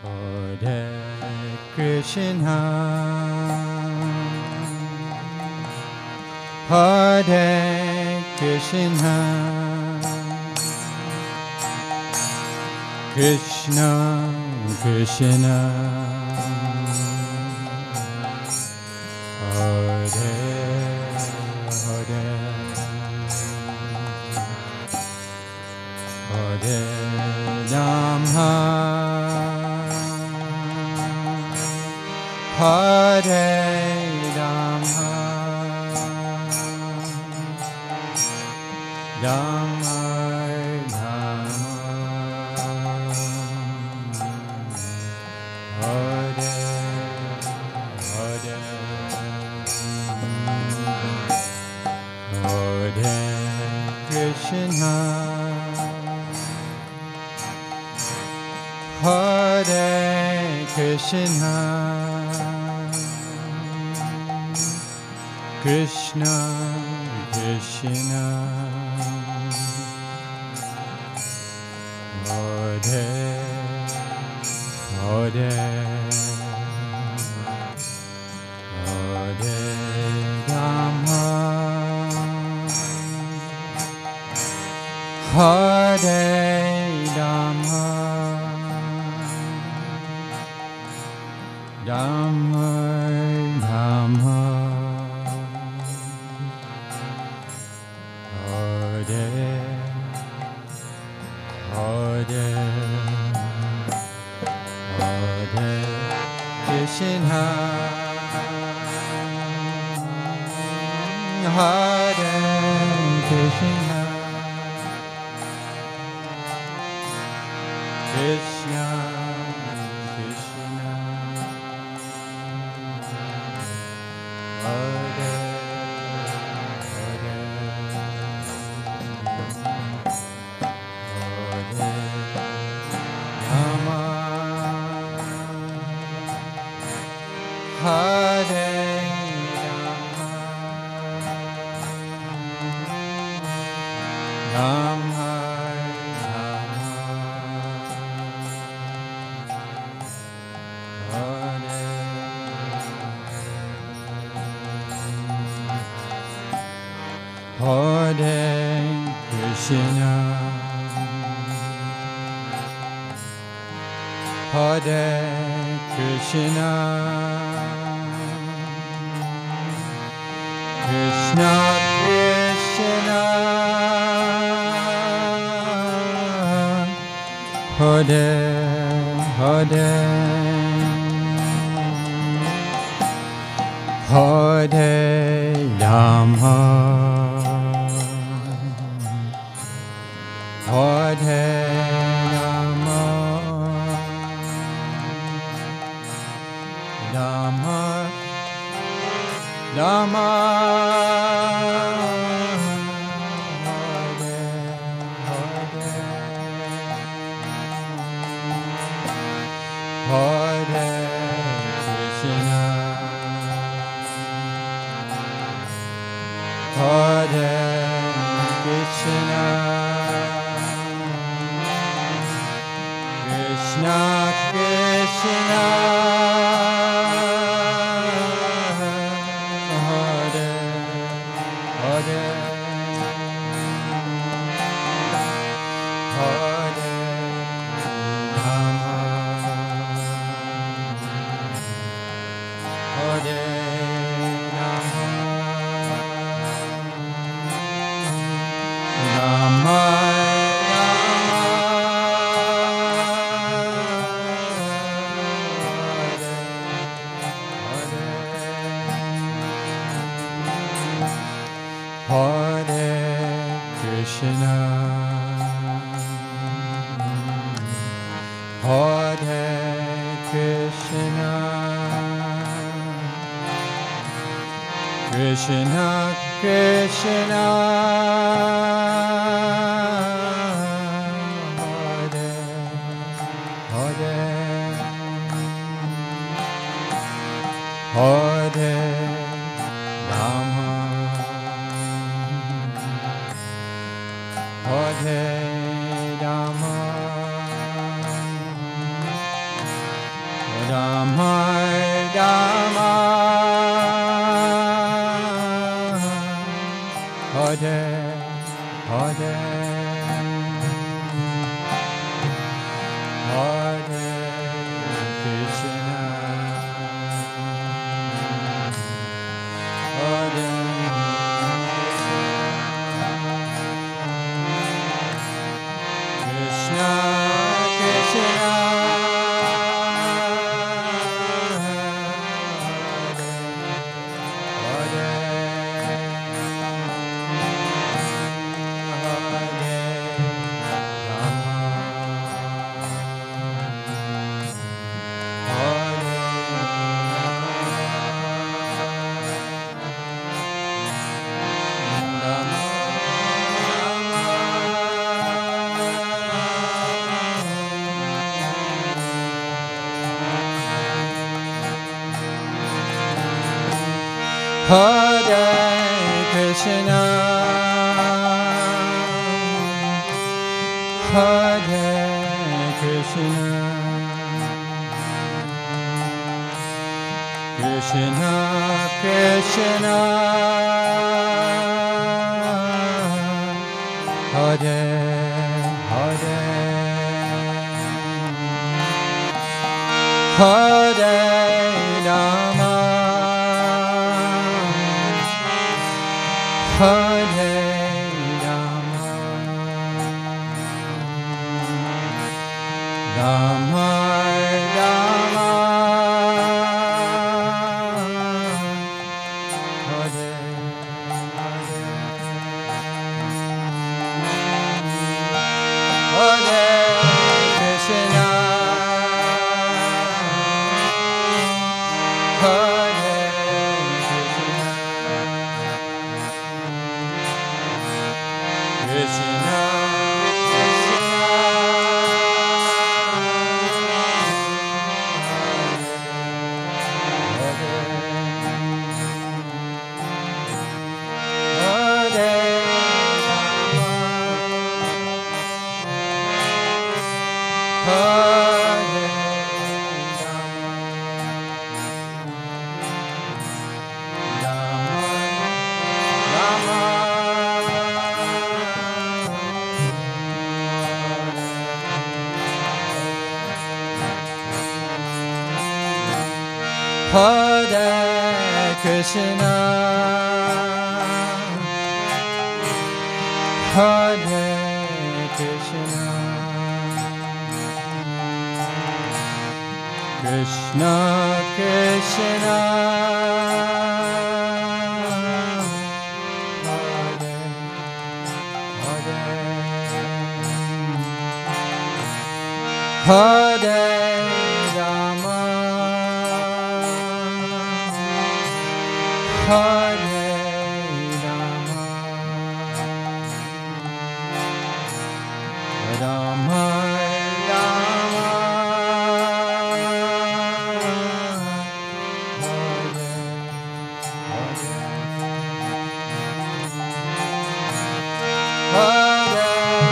Hare Krishna, Hare Krishna, Krishna Krishna, Hare Hare, Hare Rama, Hare Rama, Rama Rama, Hare Hare, Hare Krishna, Hare Krishna, Krishna Krishna, Hare Hare, Hare Rama, Hare Rama, Rama Rama, Hare Hare, Hare Krishna, Hare Krishna, Krishna Krishna, Hare Hare, Hare Rama, Hare Rama, Rama Rama, Hare Hare Krishna, Hare Krishna, Krishna Krishna, Hare Hare, Hare Rama, Hare Rama, Rama Rama, Hare Hare, Hare Krishna, Hare Krishna, Krishna Krishna, Hare Hare, Hare Rama, Hare Rama, Rama Hare Krishna, Hare Krishna, Krishna Krishna, Hare Hare, Hare Rama, Hare Rama, Rama Rama Hare Hare Hare Krishna Hare Krishna Krishna Hare Krishna Hare Krishna Krishna Krishna Hare Hare Hare Rama Hare Rama Rama Rama Hare Hare Krishna Hare Krishna Hare Krishna Hare Krishna Krishna Krishna Hare Hare Hare Rama Hare Rama Rama Rama Hare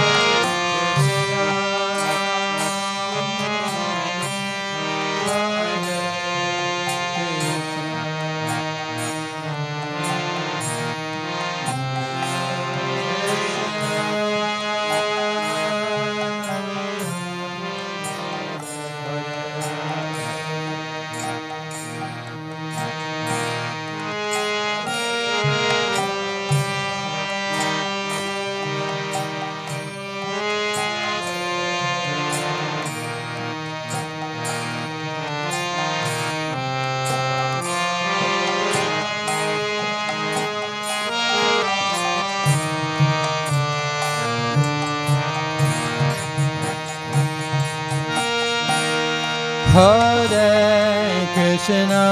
Hare Krishna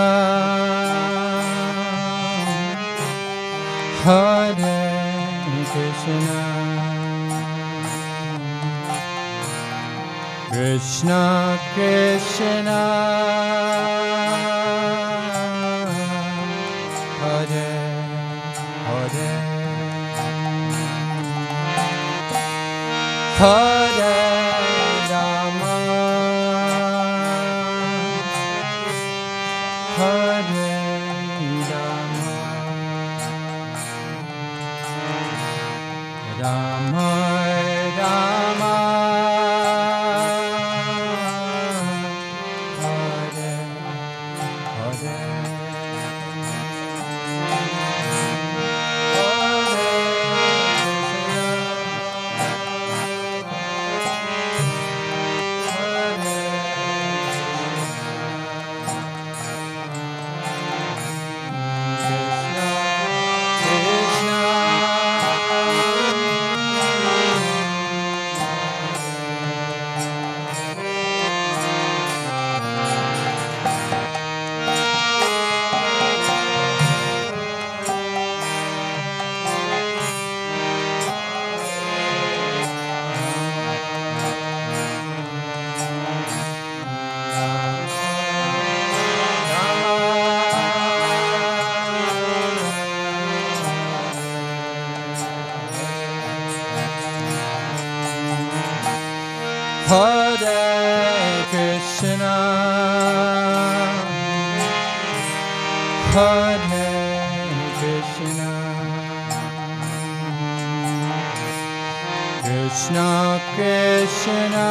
Hare Krishna Krishna Krishna Hare Hare Hare Rama Hare Krishna, Hare Krishna, Krishna Krishna,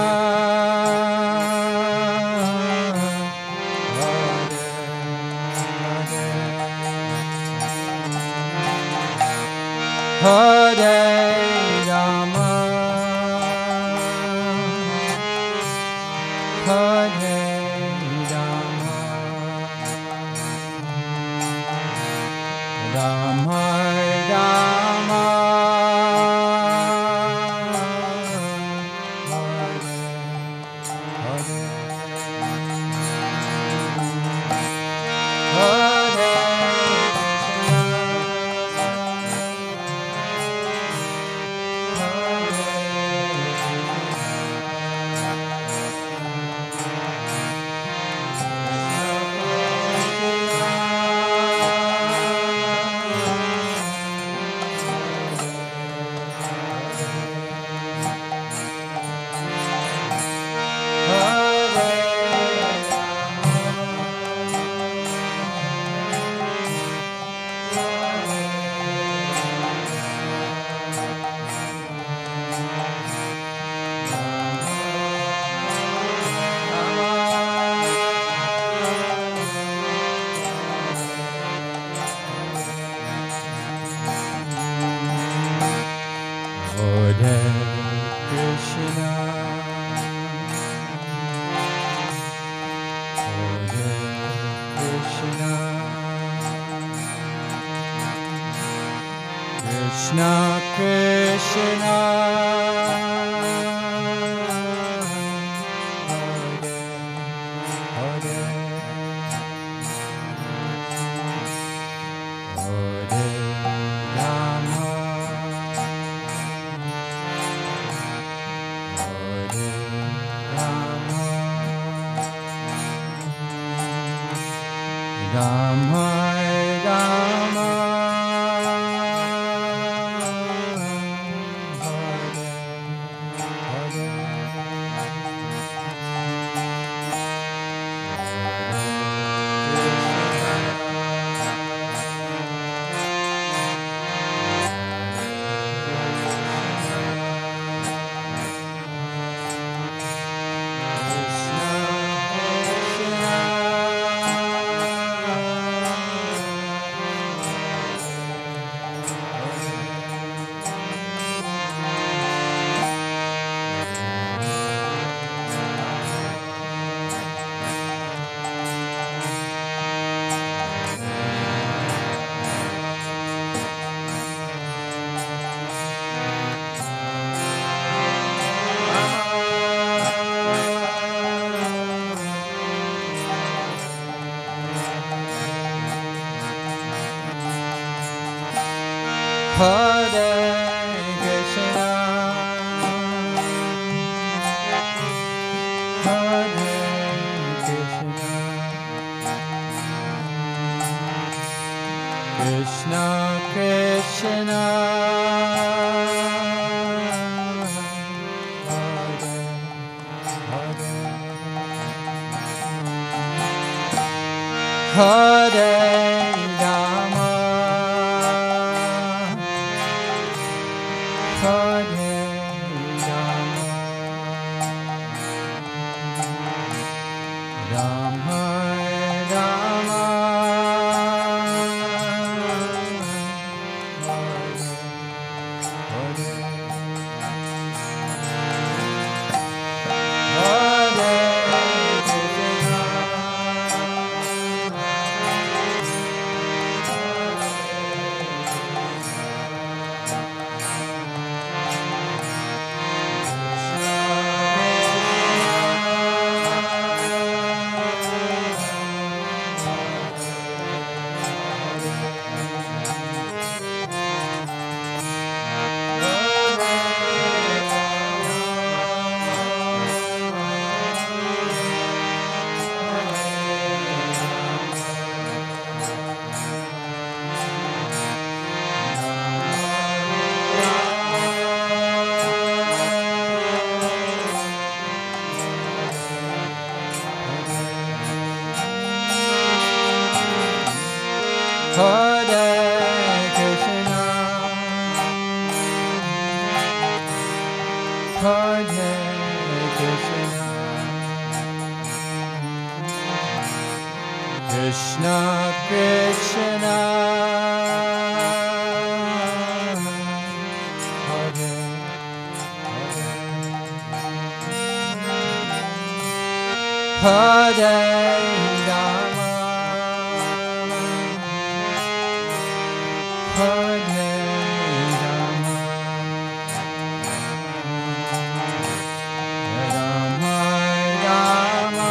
Hare Rama, Hare Rama, Rama Rama, Hare Hare, Hare Krishna, Hare Krishna, Krishna Krishna, Hare Hare, Hare Rama, Hare Rama, Rama Rama, Hare Hare, Hare Krishna, Hare Krishna, Krishna Krishna, Hare Hare, Hare Rama, Hare Rama, Rama Rama, Hare Hare, Hare Krishna, Krishna Krishna Hare Hare Rama Hare Rama Rama Rama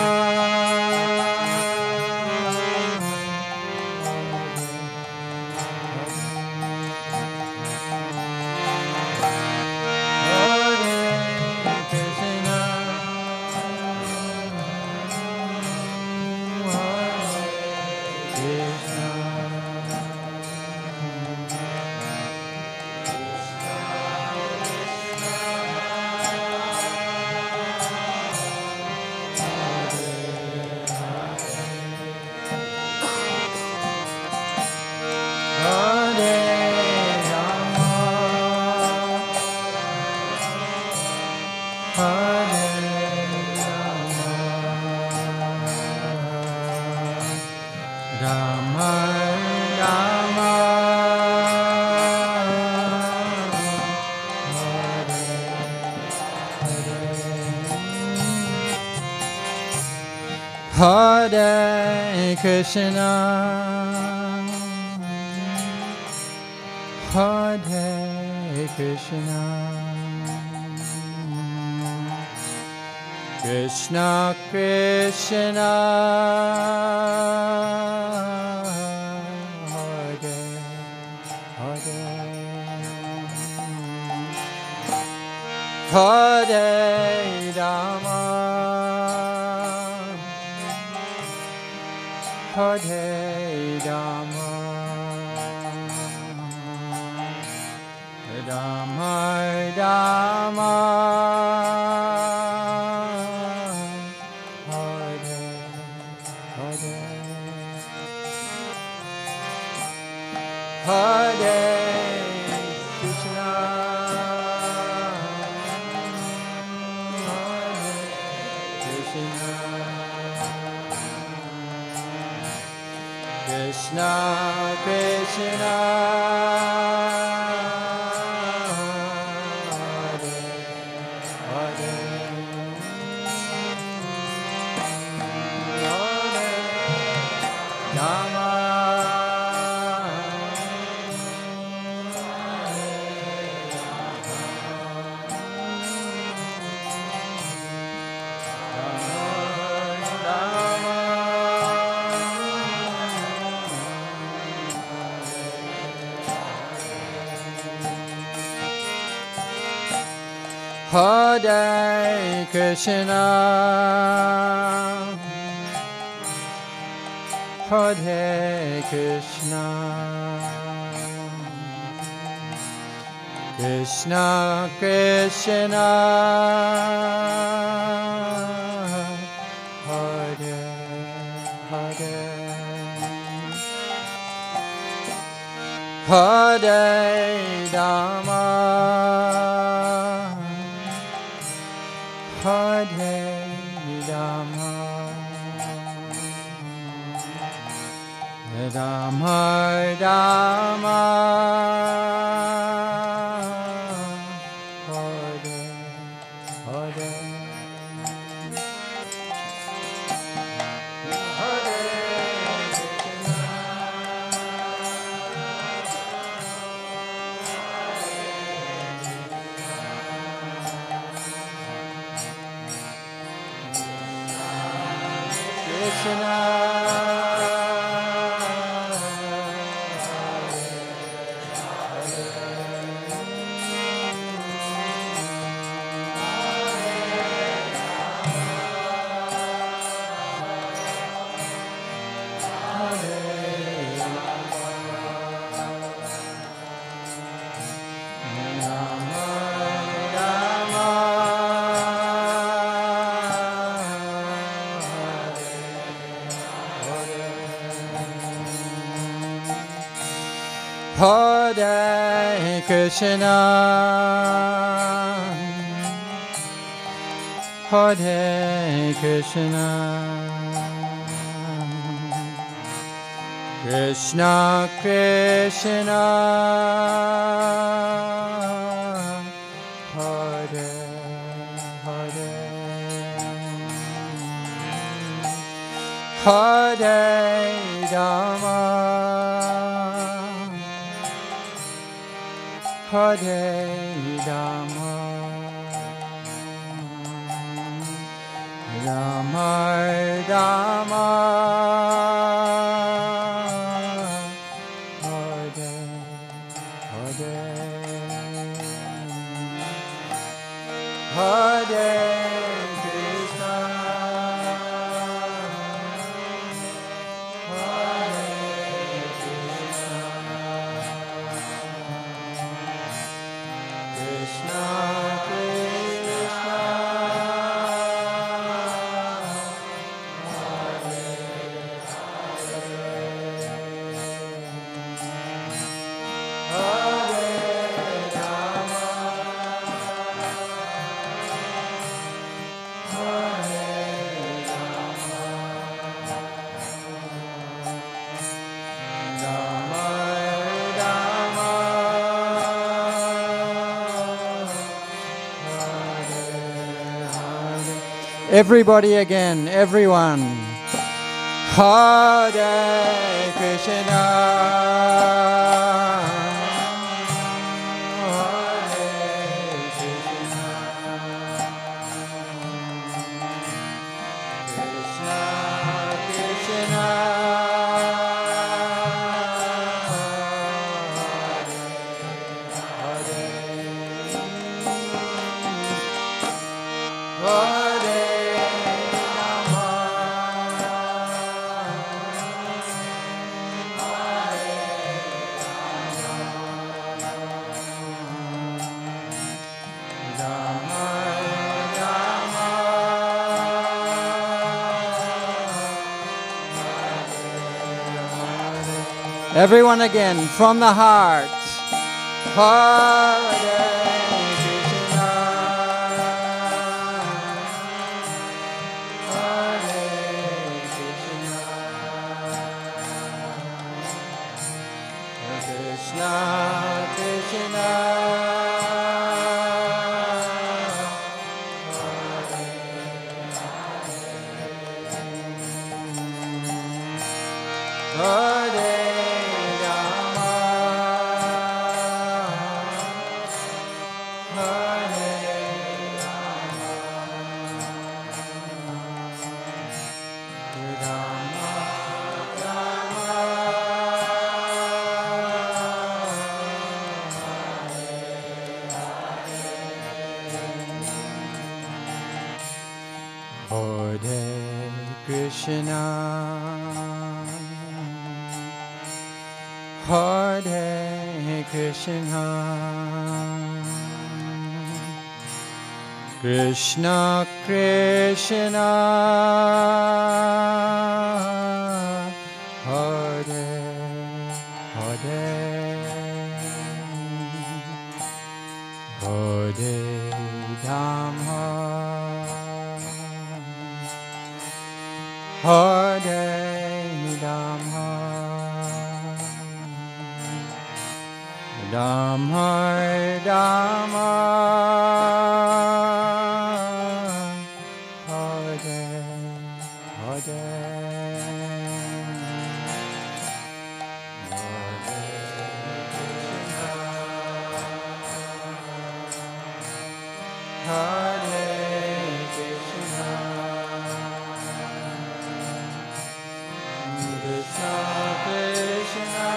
Hare Krishna Hare Krishna Krishna Krishna Hare Hare Hare Rama Hare Rama Rama Rama Hare Hare Hare Krishna Hare Krishna Krishna Krishna Hare Hare Hare Rama Hare Krishna Hare Krishna Krishna Krishna Hare Hare Hare Rama Hare Rama Rama Rama Hare Hare Hare Krishna Hare Krishna Hare Krishna, Krishna Krishna, Hare Hare, Hare Rama, Hare Rama, Rama Rama, Hare Hare, Hare Krishna, Hare Krishna, Krishna Krishna, everybody again, everyone. Hare Krishna, Hare Krishna, Krishna Krishna, Hare everyone again, from the heart. Hare Krishna, Hare Krishna, Krishna Krishna, Hare Rama, Hare Rama, Rama Rama, Hare Krishna, Hare Krishna, Krishna Krishna, Hare Hare, Hare Rama, Hare Rama, Rama Rama, Hare Hare, Hare Krishna, Krishna Krishna,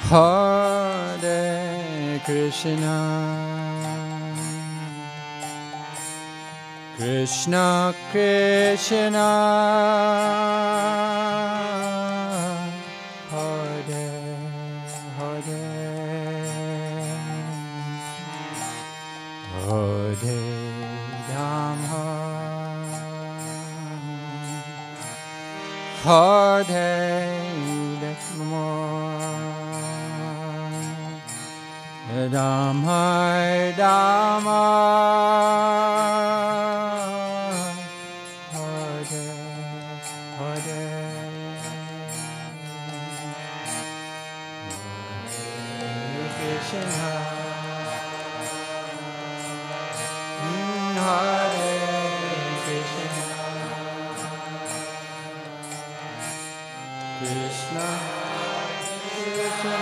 Hare Krishna, Krishna Krishna, Hare Hare, Hare Rama, Hare Rama, Rama Rama, Hare Hare, Hare Krishna, Hare Krishna, Krishna Krishna,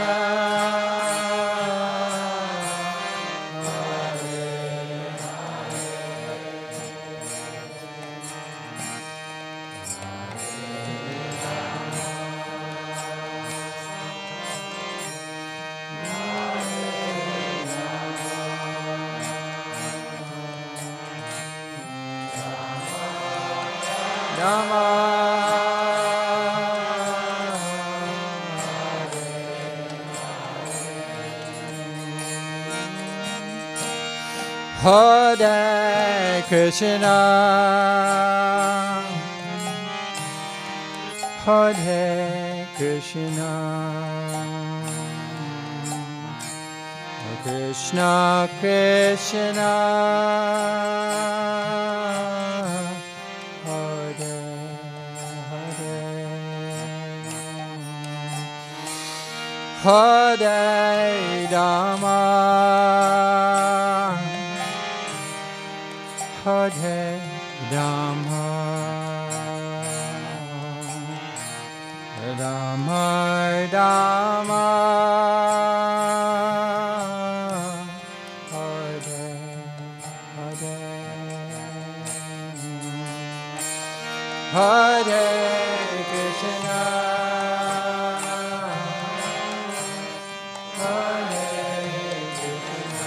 Rama, Hare Krishna, Hare Krishna, Krishna Krishna, Hare Hare, Hare Rama, Hare Rama, Rama Rama, Hare Hare, Hare Krishna, Hare Krishna,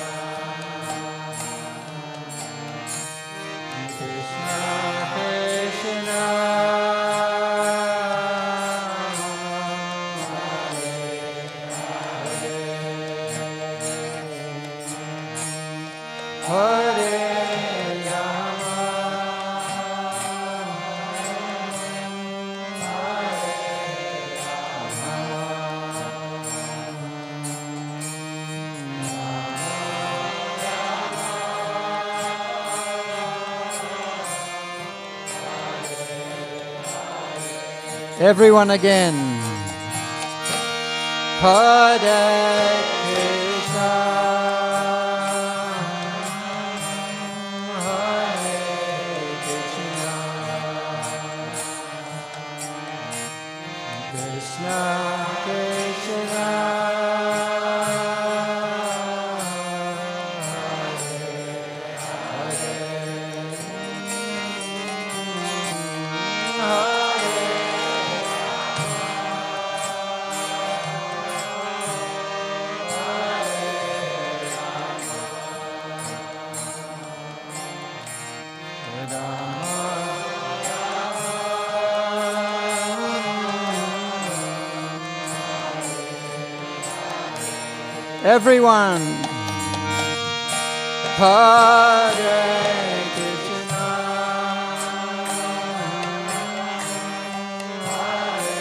Krishna Krishna, Hare Rama, everyone again. Hare Krishna, Hare Krishna, Krishna Krishna, everyone. Hare Krishna, Hare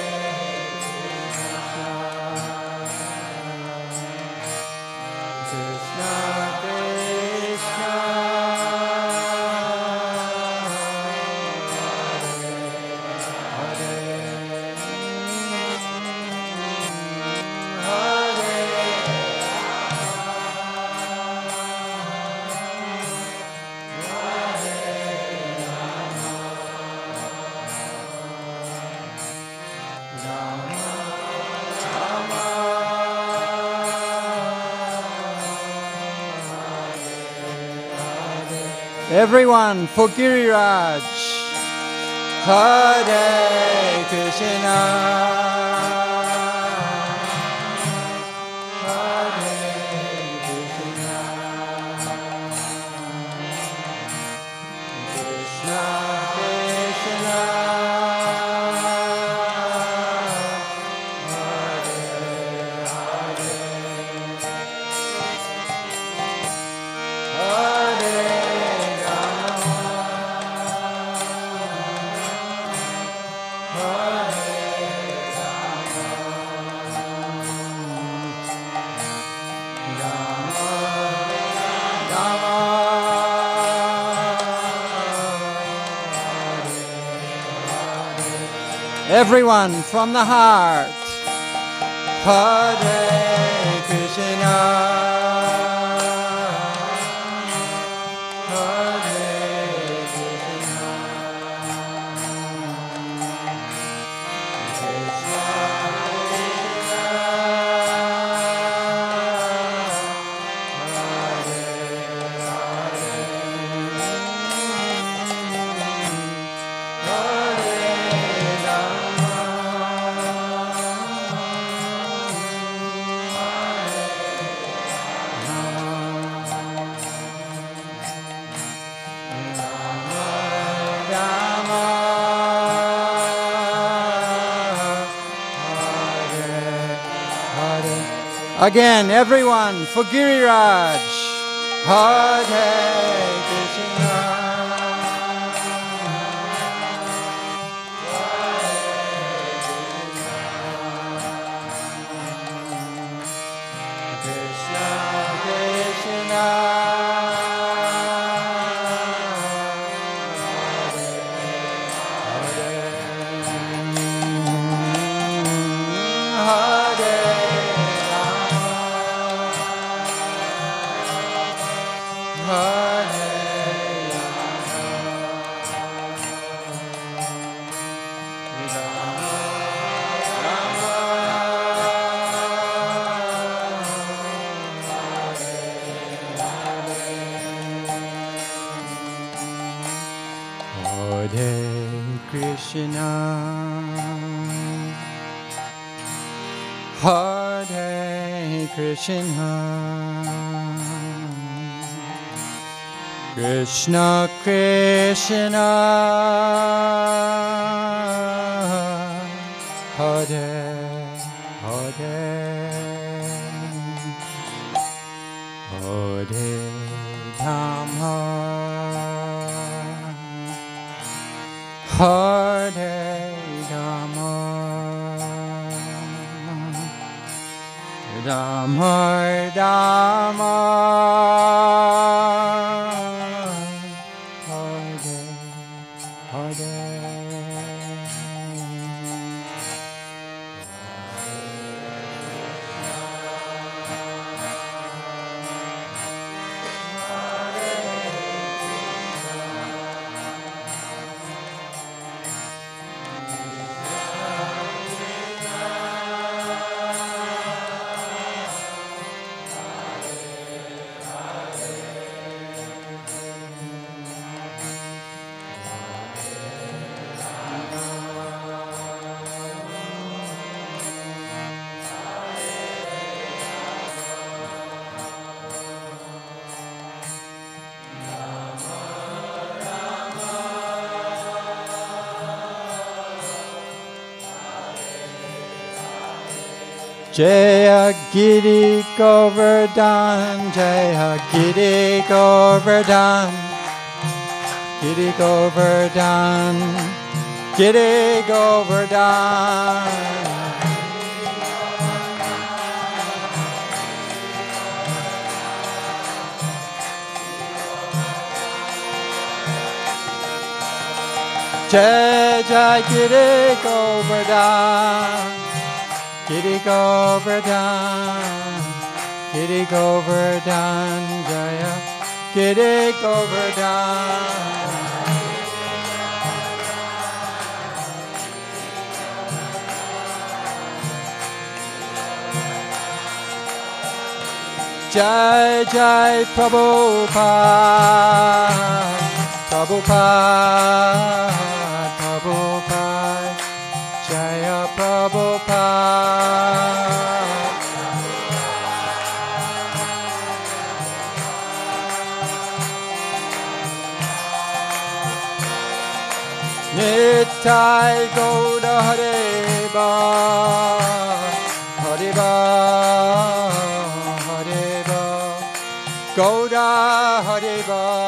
Krishna, Krishna Everyone for Giriraj. Hare Krishna, Everyone from the heart. Hare Krishna. Hare Krishna. Again, everyone, for Giriraj. Hare Krishna. Krishna, Krishna. Hare Krishna. Krishna Krishna. Hare Hare. Hare Dhamma. Hare Dhamma. Dhamma Dhamma. Hare Hare. Jaya Giri Govardhan, Jaya Giri Govardhan, Giri Govardhan, Giri Govardhan. Jai Jai Giri Govardhan, Giri Govardhan, Giri Govardhan, Jaya Giri Govardhan. Jai Jai Prabhupada, Prabhupada, Prabhupada, Jaya Prabhupada. Nittai Gauda Hareba, Hareba, Hareba, Gauda Hareba.